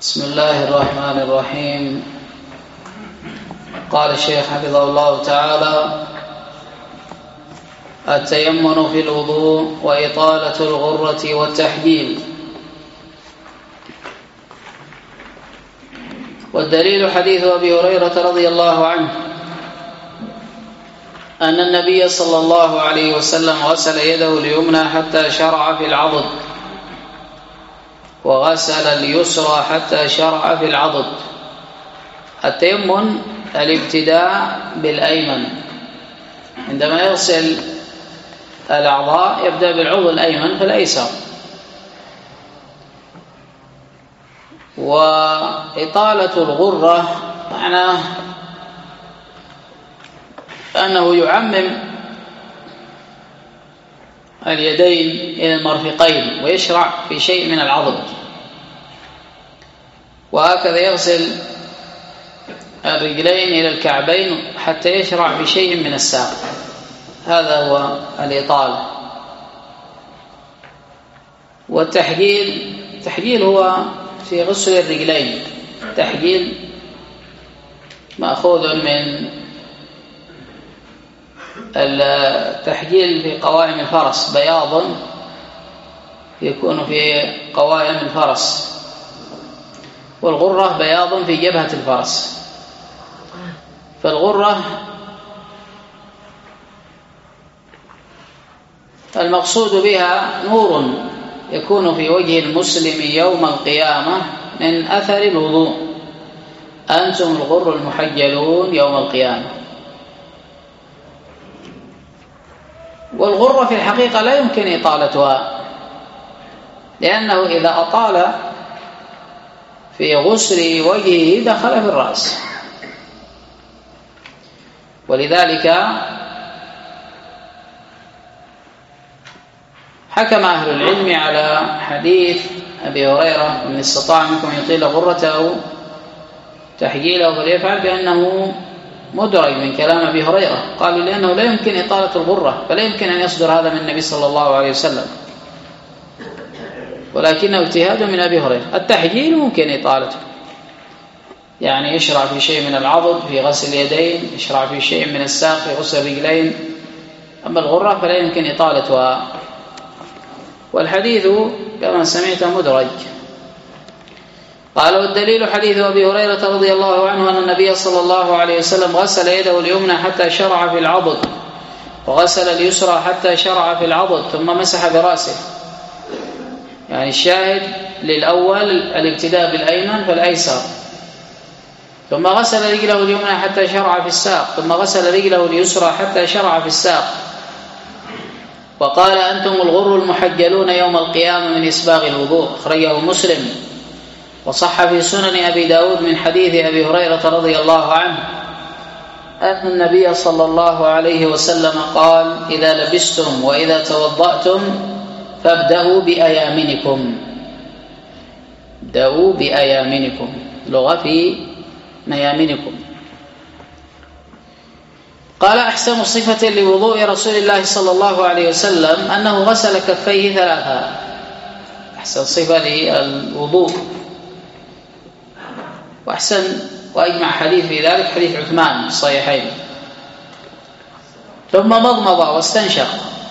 بسم الله الرحمن الرحيم. قال الشيخ حفظه الله تعالى: التيمن في الوضوء وإطالة الغرة والتحجيل. والدليل حديث أبي هريرة رضي الله عنه أن النبي صلى الله عليه وسلم غسل يده اليمنى حتى شرع في العضد، وغسل اليسرى حتى شرع في العضد. التيمن الابتداء بالأيمن، عندما يغسل الأعضاء يبدأ بالعضو الأيمن فالأيسر. وإطالة الغرة معناه أنه يعمم اليدين إلى المرفقين ويشرع في شيء من العضد، وهكذا يغسل الرجلين إلى الكعبين حتى يشرع في شيء من الساق. هذا هو الإطالة. والتحجيل هو في غسل الرجلين. التحجيل مأخوذ من التحجيل في قوائم الفرس، بياض يكون في قوائم الفرس، والغرة بياض في جبهة الفرس. فالغرة المقصود بها نور يكون في وجه المسلم يوم القيامة من أثر الوضوء، أنتم الغر المحجلون يوم القيامة. والغرة في الحقيقة لا يمكن إطالتها، لأنه إذا أطال في غسل وجهه دخل في الرأس. ولذلك حكم أهل العلم على حديث أبي هريرة: من استطاع منكم يطيل غرته تحجيله فليفعل، بأنه مدرج من كلام أبي هريرة. قالوا لأنه لا يمكن إطالة الغرة، فلا يمكن أن يصدر هذا من النبي صلى الله عليه وسلم، ولكنه اجتهاد من أبي هريرة. التحجيل ممكن إطالته، يعني يشرع في شيء من العضد في غسل اليدين، يشرع في شيء من الساق في غسل الرجلين. أما الغرة فلا يمكن إطالتها. والحديث كما سمعت مدرج. قال: والدليل حديث أبي هريرة رضي الله عنه أن النبي صلى الله عليه وسلم غسل يده اليمنى حتى شرع في العضد، وغسل اليسرى حتى شرع في العضد، ثم مسح برأسه. يعني الشاهد للأول الابتداء بالأيمن فالأيسر، ثم غسل رجله اليمنى حتى شرع في الساق، ثم غسل رجله اليسرى حتى شرع في الساق. وقال: أنتم الغر المحجلون يوم القيامة من إسباغ الوضوء. أخرجه مسلم. وصح في سنن أبي داود من حديث أبي هريرة رضي الله عنه أن النبي صلى الله عليه وسلم قال: إذا لبستم وإذا توضأتم فابدأوا بأيامنكم. ابدأوا بأيامنكم، لغة في ميامنكم. قال: أحسن صفة لوضوء رسول الله صلى الله عليه وسلم أنه غسل كفيه ثلاثا. أحسن صفة للوضوء، وأحسن وأجمع حديث في ذلك حديث عثمان في الصحيحين. ثم مضمض واستنشق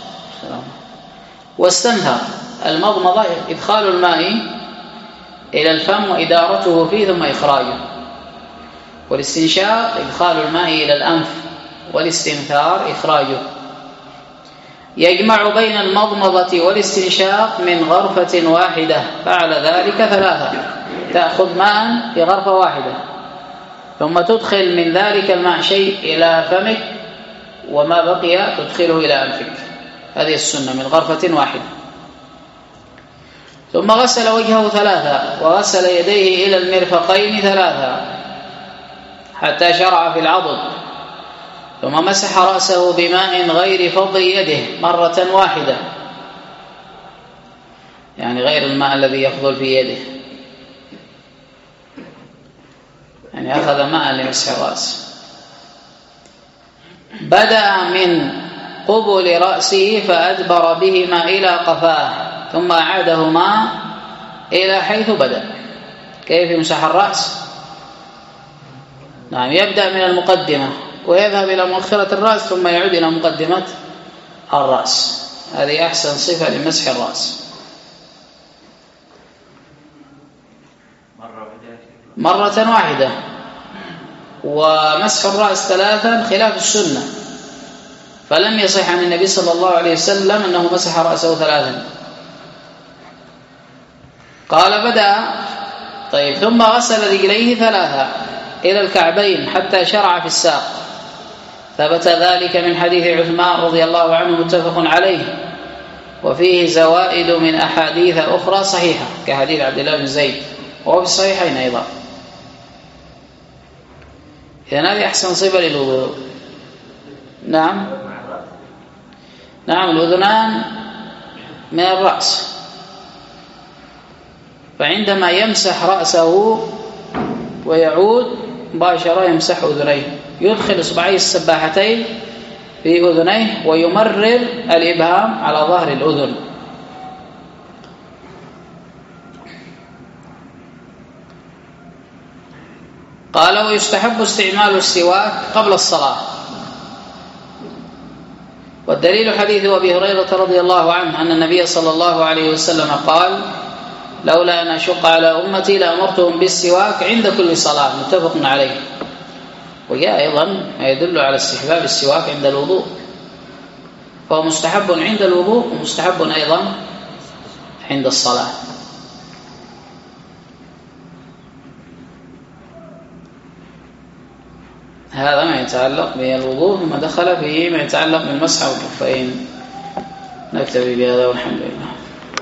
واستنثر. المضمضة إدخال الماء إلى الفم وإدارته فيه ثم إخراجه، والاستنشاق إدخال الماء إلى الأنف، والاستنثار إخراجه. يجمع بين المضمضة والاستنشاق من غرفة واحدة، فعل ذلك ثلاثة. تأخذ ماء في غرفة واحدة، ثم تدخل من ذلك الماء شيء إلى فمك، وما بقي تدخله إلى أنفك. هذه السنة من غرفة واحدة. ثم غسل وجهه ثلاثة، وغسل يديه إلى المرفقين ثلاثة حتى شرع في العضد، ثم مسح رأسه بماء غير فضل يده مرة واحدة، يعني غير الماء الذي يفضل في يده، يعني أخذ ماء لمسح الرأس. بدأ من قبل رأسه فأدبر بهما إلى قفاه، ثم أعادهما إلى حيث بدأ. كيف يمسح الرأس؟ نعم، يبدأ من المقدمة ويذهب إلى مؤخرة الرأس ثم يعود إلى مقدمة الرأس. هذه أحسن صفة لمسح الرأس. مرة واحدة. ومسح الرأس 3 خلاف السنة، فلم يصح عن النبي صلى الله عليه وسلم أنه مسح رأسه 3. قال بدأ طيب ثم غسل رجليه 3 إلى الكعبين حتى شرع في الساق. ثبت ذلك من حديث عثمان رضي الله عنه متفق عليه، وفيه زوائد من أحاديث أخرى صحيحة كحديث عبد الله بن زيد وهو في الصحيحين أيضا. إذن هذه أحسن صفة للوضوء. نعم الأذنان من الرأس، فعندما يمسح رأسه ويعود مباشرة يمسح أذنيه، يدخل إصبعيه السباحتين في أذنيه ويمرر الإبهام على ظهر الأذن. قال ويستحب استعمال السواك قبل الصلاة. والدليل حديث أبي هريرة رضي الله عنه أن النبي صلى الله عليه وسلم قال لولا أن أشق على أمتي لأمرتهم بالسواك عند كل صلاة، متفق عليه. وجاء أيضا ما يدل على استحباب السواك عند الوضوء، فهو مستحب عند الوضوء ومستحب أيضا عند الصلاة. هذا ما يتعلق بالوضوء، ثم دخل فيه ما يتعلق بالمسح والكفين. نكتفي بهذا والحمد لله.